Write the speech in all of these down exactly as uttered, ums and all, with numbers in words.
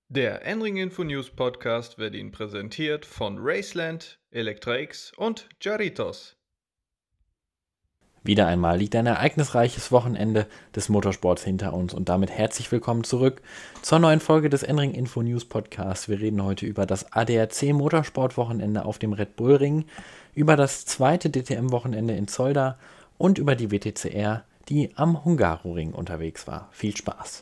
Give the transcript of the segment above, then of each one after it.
Der N-Ring Info News Podcast wird Ihnen präsentiert von Raceland, Elektra X und Jarritos. Wieder einmal liegt ein ereignisreiches Wochenende des Motorsports hinter uns und damit herzlich willkommen zurück zur neuen Folge des N-Ring Info News Podcasts. Wir reden heute über das A D A C Motorsport-Wochenende auf dem Red Bull Ring, über das zweite D T M-Wochenende in Zolder und über die W T C R, die am Hungaroring unterwegs war. Viel Spaß!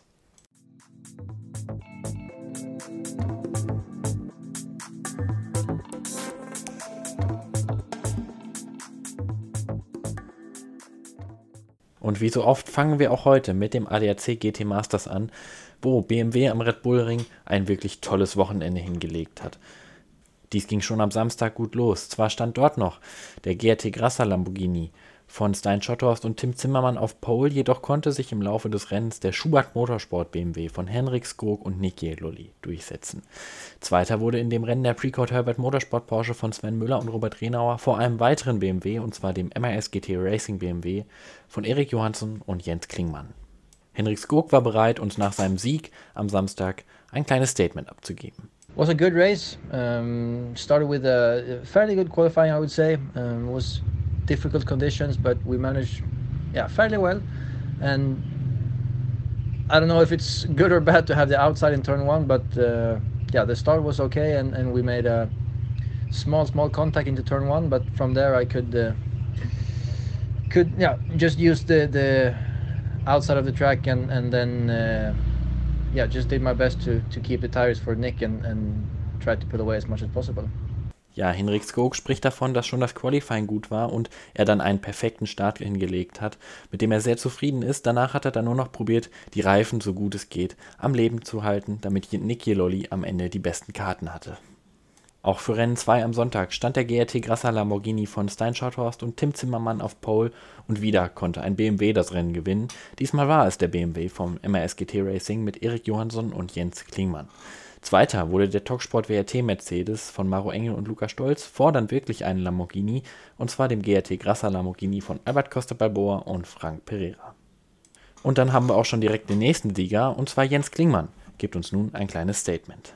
Und wie so oft fangen wir auch heute mit dem A D A C G T Masters an, wo B M W am Red Bull Ring ein wirklich tolles Wochenende hingelegt hat. Dies ging schon am Samstag gut los. Zwar stand dort noch der G R T Grasser Lamborghini von Stein Schotthorst und Tim Zimmermann auf Pole, jedoch konnte sich im Laufe des Rennens der Schubert Motorsport B M W von Henrik Skog und Nicky Lolli durchsetzen. Zweiter wurde in dem Rennen der Precourt Herbert Motorsport Porsche von Sven Müller und Robert Renauer vor einem weiteren B M W, und zwar dem M A S G T Racing B M W von Erik Johansson und Jens Klingmann. Henrik Skog war bereit, uns nach seinem Sieg am Samstag ein kleines Statement abzugeben. It was a good race. Um, started with a fairly good qualifying, I would say. Um, it was difficult conditions, but we managed, yeah, fairly well. And I don't know if it's good or bad to have the outside in turn one, but uh, yeah, the start was okay, and, and we made a small, small contact into turn one. But from there, I could, uh, could, yeah, just use the the outside of the track, and and then. Uh, Yeah, just did my best to, to keep the tires for Nick and, and tried to pull away as much as possible. Ja, Henrik Skog spricht davon, dass schon das Qualifying gut war und er dann einen perfekten Start hingelegt hat, mit dem er sehr zufrieden ist. Danach hat er dann nur noch probiert, die Reifen so gut es geht am Leben zu halten, damit Nicky Lolli am Ende die besten Karten hatte. Auch für Rennen zwei am Sonntag stand der G R T Grasser Lamborghini von Stein Schotthorst und Tim Zimmermann auf Pole und wieder konnte ein B M W das Rennen gewinnen. Diesmal war es der B M W vom M A S G T Racing mit Erik Johansson und Jens Klingmann. Zweiter wurde der Topsport W R T Mercedes von Maro Engel und Lukas Stolz, vor dann wirklich einen Lamborghini, und zwar dem G R T Grasser Lamborghini von Albert Costa Balboa und Frank Pereira. Und dann haben wir auch schon direkt den nächsten Sieger, und zwar Jens Klingmann, gibt uns nun ein kleines Statement.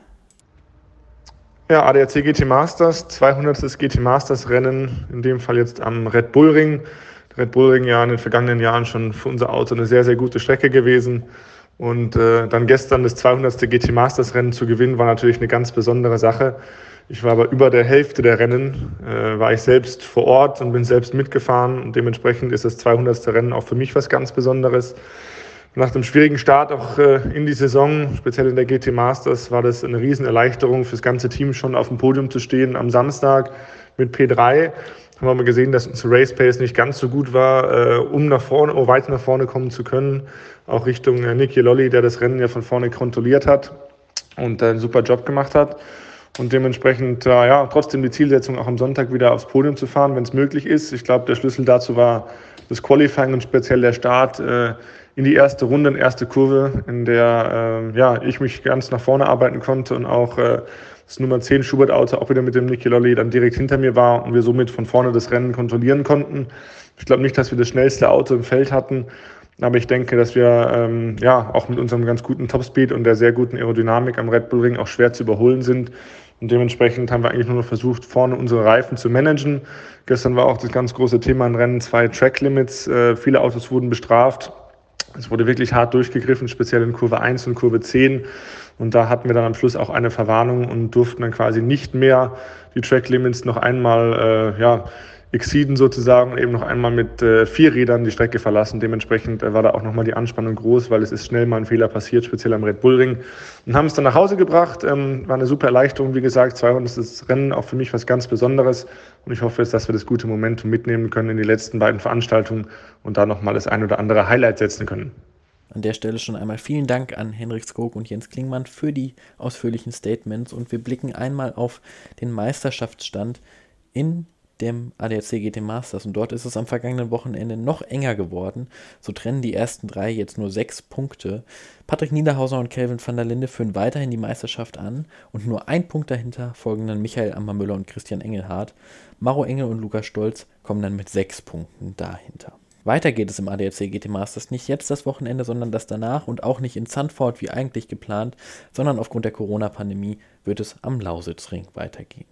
Ja, A D A C G T Masters, zweihundertstes G T Masters Rennen, in dem Fall jetzt am Red Bull Ring. Der Red Bull Ring ja in den vergangenen Jahren schon für unser Auto eine sehr, sehr gute Strecke gewesen. Und äh, dann gestern das zweihundertste G T Masters Rennen zu gewinnen, war natürlich eine ganz besondere Sache. Ich war aber über der Hälfte der Rennen, äh, war ich selbst vor Ort und bin selbst mitgefahren. Und dementsprechend ist das zweihundertste Rennen auch für mich was ganz Besonderes. Nach dem schwierigen Start auch äh, in die Saison, speziell in der G T Masters, war das eine Riesenerleichterung fürs ganze Team, schon auf dem Podium zu stehen am Samstag mit P drei. Haben wir mal gesehen, dass unsere Race Pace nicht ganz so gut war, äh, um nach vorne, um weit nach vorne kommen zu können. Auch Richtung äh, Nicky Lolli, der das Rennen ja von vorne kontrolliert hat und äh, einen super Job gemacht hat. Und dementsprechend, äh, ja, trotzdem die Zielsetzung, auch am Sonntag wieder aufs Podium zu fahren, wenn es möglich ist. Ich glaube, der Schlüssel dazu war das Qualifying und speziell der Start äh, in die erste Runde, in die erste Kurve, in der äh, ja, ich mich ganz nach vorne arbeiten konnte und auch äh, das Nummer zehn Schubert-Auto auch wieder mit dem Nicky Lolli dann direkt hinter mir war und wir somit von vorne das Rennen kontrollieren konnten. Ich glaube nicht, dass wir das schnellste Auto im Feld hatten, aber ich denke, dass wir ähm, ja auch mit unserem ganz guten Topspeed und der sehr guten Aerodynamik am Red Bull Ring auch schwer zu überholen sind. Und dementsprechend haben wir eigentlich nur noch versucht, vorne unsere Reifen zu managen. Gestern war auch das ganz große Thema im Rennen, zwei Track Limits. Äh, viele Autos wurden bestraft. Es wurde wirklich hart durchgegriffen, speziell in Kurve eins und Kurve zehn. Und da hatten wir dann am Schluss auch eine Verwarnung und durften dann quasi nicht mehr die Track Limits noch einmal äh, ja, exceeden sozusagen und eben noch einmal mit äh, vier Rädern die Strecke verlassen. Dementsprechend äh, war da auch nochmal die Anspannung groß, weil es ist schnell mal ein Fehler passiert, speziell am Red Bull Ring. Und haben es dann nach Hause gebracht. Ähm, war eine super Erleichterung, wie gesagt. zweihundertstes Rennen, auch für mich was ganz Besonderes. Und ich hoffe jetzt, dass wir das gute Momentum mitnehmen können in die letzten beiden Veranstaltungen und da nochmal das ein oder andere Highlight setzen können. An der Stelle schon einmal vielen Dank an Henrik Skog und Jens Klingmann für die ausführlichen Statements, und wir blicken einmal auf den Meisterschaftsstand in dem A D A C G T Masters, und dort ist es am vergangenen Wochenende noch enger geworden. So trennen die ersten drei jetzt nur sechs Punkte. Patrick Niederhauser und Kelvin van der Linde führen weiterhin die Meisterschaft an und nur ein Punkt dahinter folgen dann Michael Ammermüller und Christian Engelhardt. Maro Engel und Lukas Stolz kommen dann mit sechs Punkten dahinter. Weiter geht es im A D A C G T Masters nicht jetzt das Wochenende, sondern das danach und auch nicht in Zandvoort wie eigentlich geplant, sondern aufgrund der Corona-Pandemie wird es am Lausitzring weitergehen.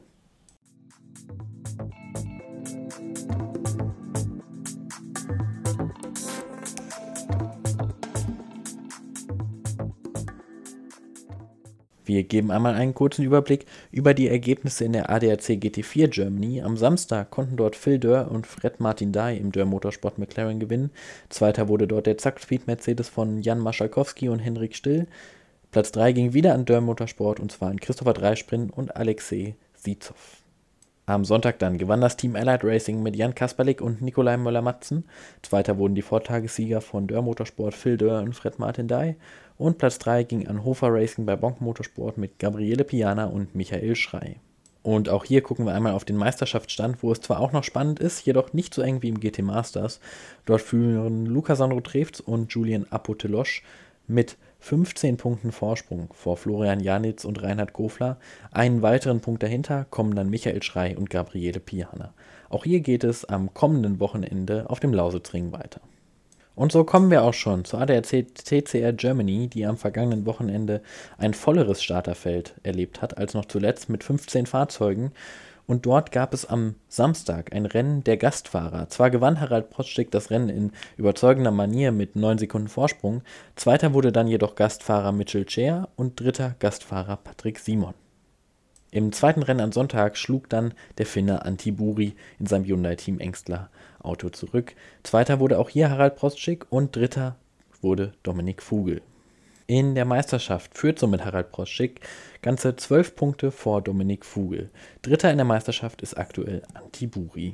Wir geben einmal einen kurzen Überblick über die Ergebnisse in der A D A C G T vier Germany. Am Samstag konnten dort Phil Durr und Fred Martin Dye im Durr Motorsport McLaren gewinnen. Zweiter wurde dort der Zack Speed Mercedes von Jan Maschalkowski und Henrik Still. Platz drei ging wieder an Durr Motorsport und zwar an Christopher Dreisprin und Alexei Sizow. Am Sonntag dann gewann das Team Allied Racing mit Jan Kasperlik und Nikolai Möller-Matzen. Zweiter wurden die Vortagessieger von Durr Motorsport Phil Durr und Fred Martin Dye. Und Platz drei ging an Hofer Racing bei Bonk Motorsport mit Gabriele Piana und Michael Schrei. Und auch hier gucken wir einmal auf den Meisterschaftsstand, wo es zwar auch noch spannend ist, jedoch nicht so eng wie im G T Masters. Dort führen Luca Sandro Trefz und Julian Apotelosch mit fünfzehn Punkten Vorsprung vor Florian Janitz und Reinhard Gofler. Einen weiteren Punkt dahinter kommen dann Michael Schrei und Gabriele Piana. Auch hier geht es am kommenden Wochenende auf dem Lausitzring weiter. Und so kommen wir auch schon zur A D A C T C R Germany, die am vergangenen Wochenende ein volleres Starterfeld erlebt hat, als noch zuletzt mit fünfzehn Fahrzeugen. Und dort gab es am Samstag ein Rennen der Gastfahrer. Zwar gewann Harald Protzschik das Rennen in überzeugender Manier mit neun Sekunden Vorsprung, zweiter wurde dann jedoch Gastfahrer Mitchell Tschär und dritter Gastfahrer Patrick Simon. Im zweiten Rennen am Sonntag schlug dann der Finne Antti Buri in seinem Hyundai-Team Engstler Auto zurück. Zweiter wurde auch hier Harald Protzschik und dritter wurde Dominik Fugel. In der Meisterschaft führt somit Harald Protzschik ganze zwölf Punkte vor Dominik Fugel. Dritter in der Meisterschaft ist aktuell Antti Buri.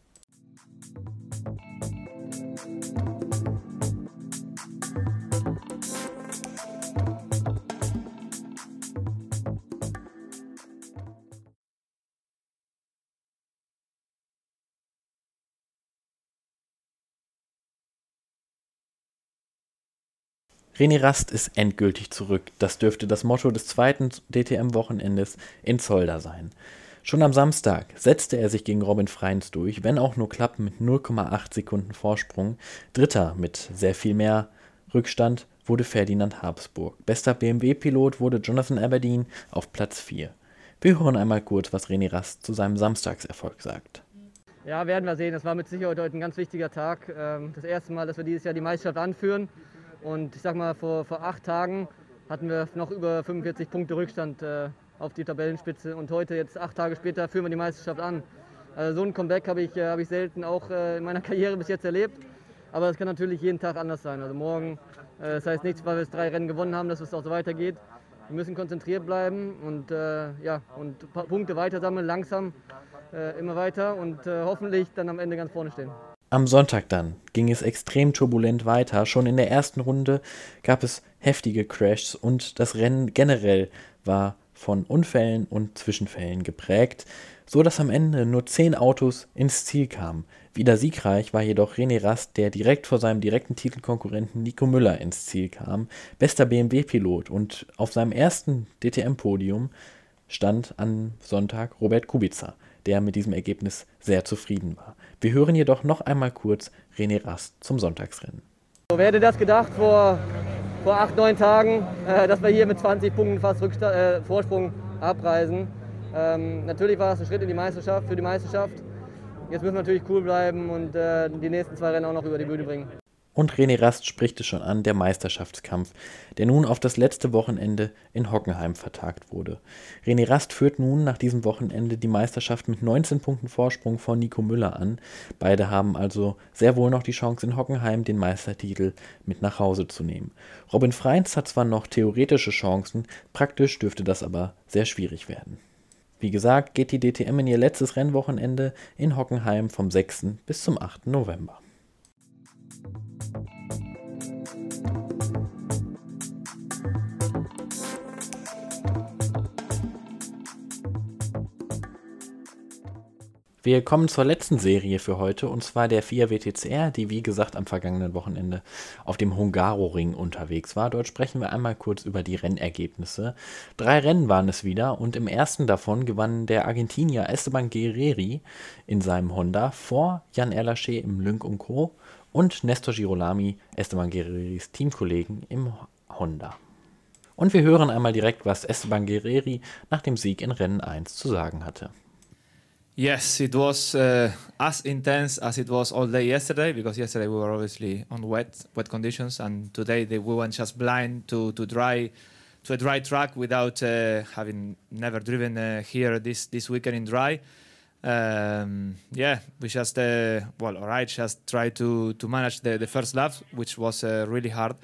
René Rast ist endgültig zurück. Das dürfte das Motto des zweiten D T M-Wochenendes in Zolder sein. Schon am Samstag setzte er sich gegen Robin Freins durch, wenn auch nur knapp mit null Komma acht Sekunden Vorsprung. Dritter mit sehr viel mehr Rückstand wurde Ferdinand Habsburg. Bester B M W-Pilot wurde Jonathan Aberdeen auf Platz vier. Wir hören einmal kurz, was René Rast zu seinem Samstagserfolg sagt. Ja, werden wir sehen. Das war mit Sicherheit heute ein ganz wichtiger Tag. Das erste Mal, dass wir dieses Jahr die Meisterschaft anführen. Und ich sag mal, vor, vor acht Tagen hatten wir noch über fünfundvierzig Punkte Rückstand äh, auf die Tabellenspitze. Und heute, jetzt acht Tage später, führen wir die Meisterschaft an. Also so ein Comeback habe ich, äh, hab ich selten auch äh, in meiner Karriere bis jetzt erlebt. Aber es kann natürlich jeden Tag anders sein. Also morgen, äh, das heißt nichts, weil wir jetzt drei Rennen gewonnen haben, dass es auch so weitergeht. Wir müssen konzentriert bleiben und, äh, ja, und Punkte weiter sammeln, langsam, äh, immer weiter und äh, hoffentlich dann am Ende ganz vorne stehen. Am Sonntag dann ging es extrem turbulent weiter. Schon in der ersten Runde gab es heftige Crashs und das Rennen generell war von Unfällen und Zwischenfällen geprägt, so dass am Ende nur zehn Autos ins Ziel kamen. Wieder siegreich war jedoch René Rast, der direkt vor seinem direkten Titelkonkurrenten Nico Müller ins Ziel kam. Bester B M W-Pilot und auf seinem ersten D T M-Podium stand am Sonntag Robert Kubica, der mit diesem Ergebnis sehr zufrieden war. Wir hören jedoch noch einmal kurz René Rast zum Sonntagsrennen. Wer hätte das gedacht vor, vor acht, neun Tagen, äh, dass wir hier mit zwanzig Punkten fast Rücksta- äh, Vorsprung abreisen. Ähm, natürlich war das ein Schritt in die Meisterschaft, für die Meisterschaft. Jetzt müssen wir natürlich cool bleiben und äh, die nächsten zwei Rennen auch noch über die Bühne bringen. Und René Rast spricht es schon an, der Meisterschaftskampf, der nun auf das letzte Wochenende in Hockenheim vertagt wurde. René Rast führt nun nach diesem Wochenende die Meisterschaft mit neunzehn Punkten Vorsprung vor Nico Müller an. Beide haben also sehr wohl noch die Chance, in Hockenheim den Meistertitel mit nach Hause zu nehmen. Robin Freins hat zwar noch theoretische Chancen, praktisch dürfte das aber sehr schwierig werden. Wie gesagt, geht die D T M in ihr letztes Rennwochenende in Hockenheim vom sechsten bis zum achten November. Wir kommen zur letzten Serie für heute, und zwar der FIA W T C R, die wie gesagt am vergangenen Wochenende auf dem Hungaroring unterwegs war. Dort sprechen wir einmal kurz über die Rennergebnisse. Drei Rennen waren es wieder und im ersten davon gewann der Argentinier Esteban Guerreri in seinem Honda vor Jan Erlaché im Lynk und Co. und Nestor Girolami, Esteban Guerreris Teamkollegen im Honda. Und wir hören einmal direkt, was Esteban Guerreri nach dem Sieg in Rennen eins zu sagen hatte. Yes, it was uh, as intense as it was all day yesterday, because yesterday we were obviously on wet wet conditions, and today they, we went just blind to to dry to a dry track without uh, having never driven uh, here this this weekend in dry. Um, yeah, we just uh, well, all right, just try to to manage the the first lap, which was uh, really hard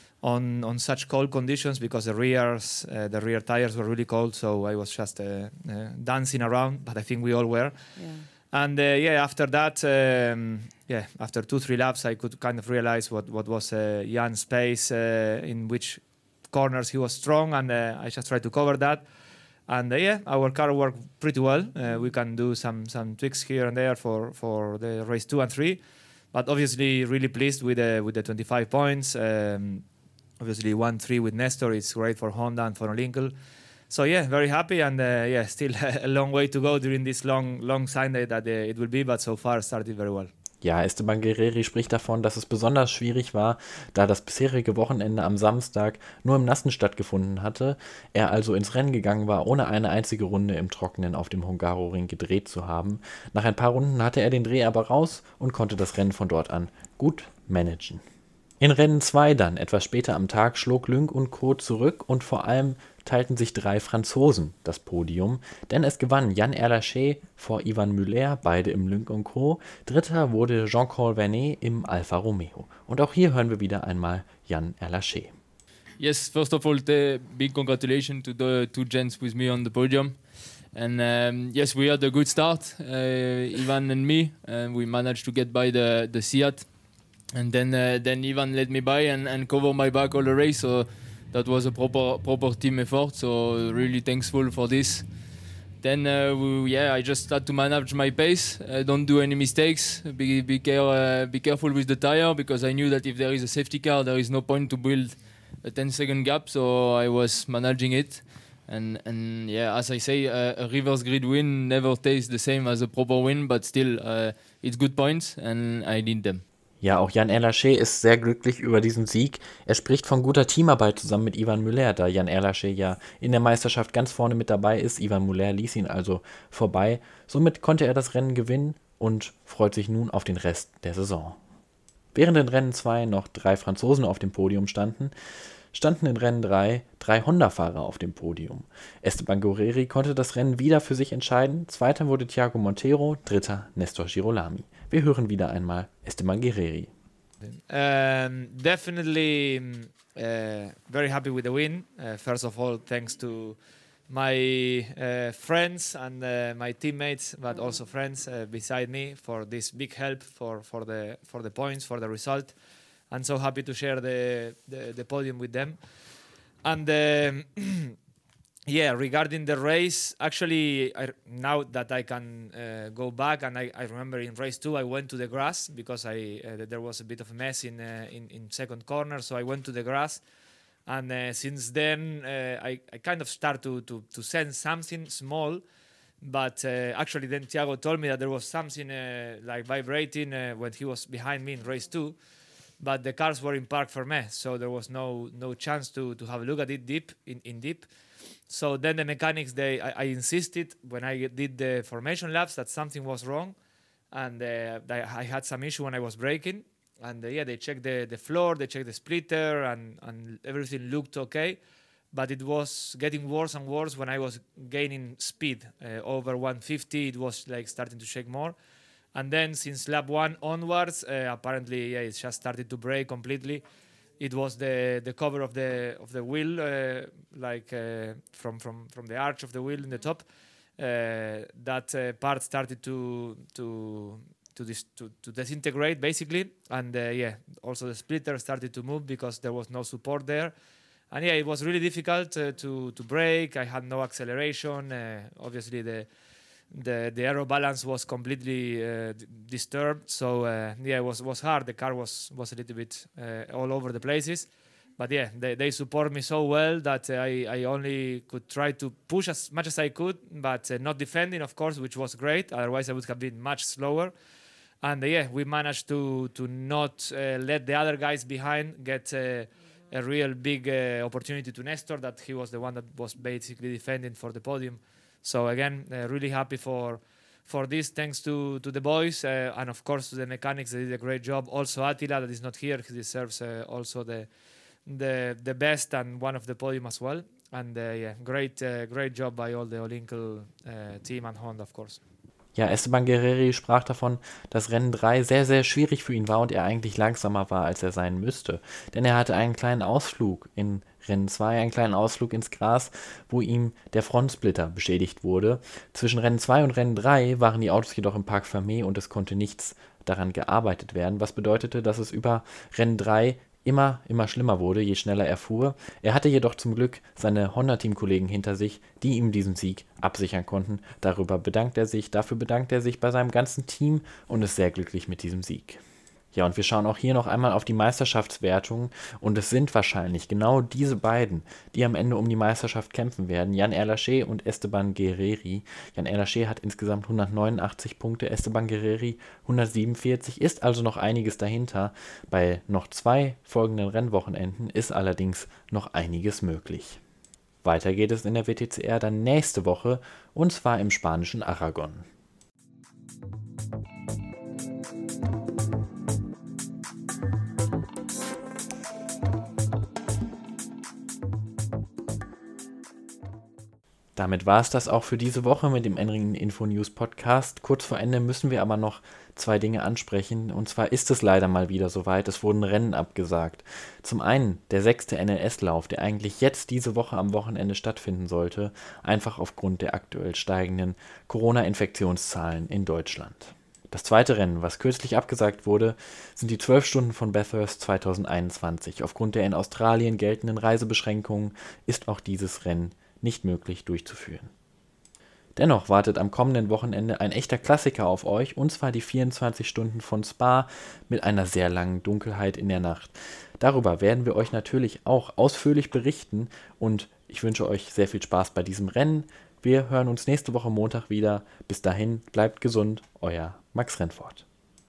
on on such cold conditions, because the rears uh, the rear tires were really cold, so I was just uh, uh, dancing around, but I think we all were. Yeah. And uh, yeah, after that, um, yeah, after two three laps, I could kind of realize what what was uh, Jan's pace, uh, in which corners he was strong, and uh, I just tried to cover that. And uh, yeah, our car worked pretty well. Uh, we can do some some tweaks here and there for for the race two and three, but obviously really pleased with the with the twenty-five points. Um, Obviously, one three with Nestor is great for Honda and for Lincoln. So yeah, very happy, and uh, yeah, still a long way to go during this long, long Sunday that uh, it will be, but so far started very well. Ja, Esteban Guerreri spricht davon, dass es besonders schwierig war, da das bisherige Wochenende am Samstag nur im Nassen stattgefunden hatte, er also ins Rennen gegangen war, ohne eine einzige Runde im Trockenen auf dem Hungaroring gedreht zu haben. Nach ein paar Runden hatte er den Dreh aber raus und konnte das Rennen von dort an gut managen. In Rennen zwei dann, etwas später am Tag, schlug Lynk und Co. zurück und vor allem teilten sich drei Franzosen das Podium, denn es gewann Yann Erlaché vor Ivan Müller, beide im Lynk und Co. Dritter wurde Jean-Paul Vernet im Alfa Romeo. Und auch hier hören wir wieder einmal Yann Erlaché. Yes, first of all, the big congratulations to the two gents with me on the podium. And um, yes, we had a good start, uh, Ivan and me, and we managed to get by the, the Seat. And then uh, then Ivan led me by and, and covered my back all the race, so that was a proper proper team effort, so really thankful for this. Then uh, we, yeah, I just had to manage my pace, uh, don't do any mistakes, be be, care, uh, be careful with the tire, because I knew that if there is a safety car there is no point to build a ten second gap, so I was managing it. And and yeah, as I say, uh, a reverse grid win never tastes the same as a proper win, but still uh, it's good points and I need them. Ja, auch Yann Erlaché ist sehr glücklich über diesen Sieg. Er spricht von guter Teamarbeit zusammen mit Ivan Müller, da Yann Erlaché ja in der Meisterschaft ganz vorne mit dabei ist. Ivan Müller ließ ihn also vorbei. Somit konnte er das Rennen gewinnen und freut sich nun auf den Rest der Saison. Während in Rennen zwei noch drei Franzosen auf dem Podium standen, standen in Rennen drei drei Honda-Fahrer auf dem Podium. Esteban Guerreri konnte das Rennen wieder für sich entscheiden. Zweiter wurde Thiago Montero, dritter Nestor Girolami. Wir hören wieder einmal Esteban Guerreri. Um, definitely uh, very happy with the win. Uh, first of all, thanks to my uh, friends and uh, my teammates, but also friends uh, beside me for this big help for, for the for the points, for the result. I'm so happy to share the, the, the podium with them. And um, yeah, regarding the race, actually, I, now that I can uh, go back, and I, I remember in race two, I went to the grass because I uh, there was a bit of a mess in, uh, in in second corner, so I went to the grass. And uh, since then, uh, I, I kind of start to, to, to sense something small. But uh, actually, then Thiago told me that there was something uh, like vibrating uh, when he was behind me in race two. But the cars were in park fermé, so there was no no chance to, to have a look at it deep in, in deep. So then the mechanics, they I, I insisted when I did the formation laps that something was wrong, and uh, I had some issue when I was braking. And uh, yeah, they checked the, the floor, they checked the splitter, and, and everything looked okay. But it was getting worse and worse when I was gaining speed. Uh, over one fifty, it was like starting to shake more. And then since lap one onwards, uh, apparently yeah, it just started to break completely. It was the, the cover of the of the wheel, uh, like uh, from, from, from the arch of the wheel in the top. Uh, that uh, part started to to to, dis- to to disintegrate basically, and uh, yeah, also the splitter started to move because there was no support there. And yeah, it was really difficult uh, to to brake. I had no acceleration. Uh, obviously, the the the aero balance was completely uh, d- disturbed. So uh, yeah, it was was hard. The car was was a little bit uh, all over the places. But yeah, they, they support me so well that uh, I, I only could try to push as much as I could, but uh, not defending, of course, which was great. Otherwise, I would have been much slower. And uh, yeah, we managed to to not uh, let the other guys behind get uh, a real big uh, opportunity to Nestor, that he was the one that was basically defending for the podium. So again, uh, really happy for for this, thanks to to the boys uh, and of course to the mechanics. They did a great job. Also Attila, that is not here, he deserves uh, also the the the best and one of the podium as well. And uh, yeah, great uh, great job by all the Olinkel uh, team and Honda, of course. Ja, Esteban Guerreri sprach davon, dass Rennen drei sehr, sehr schwierig für ihn war und er eigentlich langsamer war, als er sein müsste. Denn er hatte einen kleinen Ausflug in Rennen zwei, einen kleinen Ausflug ins Gras, wo ihm der Frontsplitter beschädigt wurde. Zwischen Rennen zwei und Rennen drei waren die Autos jedoch im Parc Fermé und es konnte nichts daran gearbeitet werden, was bedeutete, dass es über Rennen drei immer, immer schlimmer wurde, je schneller er fuhr. Er hatte jedoch zum Glück seine Honda-Teamkollegen hinter sich, die ihm diesen Sieg absichern konnten. Darüber bedankt er sich, dafür bedankt er sich bei seinem ganzen Team und ist sehr glücklich mit diesem Sieg. Ja, und wir schauen auch hier noch einmal auf die Meisterschaftswertungen und es sind wahrscheinlich genau diese beiden, die am Ende um die Meisterschaft kämpfen werden, Jan Erlaché und Esteban Guerreri. Jan Erlaché hat insgesamt hundertneunundachtzig Punkte, Esteban Guerreri hundertsiebenundvierzig, ist also noch einiges dahinter. Bei noch zwei folgenden Rennwochenenden ist allerdings noch einiges möglich. Weiter geht es in der W T C R dann nächste Woche und zwar im spanischen Aragon. Damit war es das auch für diese Woche mit dem N-Ring Info News Podcast. Kurz vor Ende müssen wir aber noch zwei Dinge ansprechen. Und zwar ist es leider mal wieder soweit, es wurden Rennen abgesagt. Zum einen der sechste N L S-Lauf, der eigentlich jetzt diese Woche am Wochenende stattfinden sollte, einfach aufgrund der aktuell steigenden Corona-Infektionszahlen in Deutschland. Das zweite Rennen, was kürzlich abgesagt wurde, sind die zwölf Stunden von Bathurst zweitausendeinundzwanzig. Aufgrund der in Australien geltenden Reisebeschränkungen ist auch dieses Rennen nicht möglich durchzuführen. Dennoch wartet am kommenden Wochenende ein echter Klassiker auf euch, und zwar die vierundzwanzig Stunden von Spa mit einer sehr langen Dunkelheit in der Nacht. Darüber werden wir euch natürlich auch ausführlich berichten und ich wünsche euch sehr viel Spaß bei diesem Rennen. Wir hören uns nächste Woche Montag wieder. Bis dahin, bleibt gesund, euer Max Rennfort.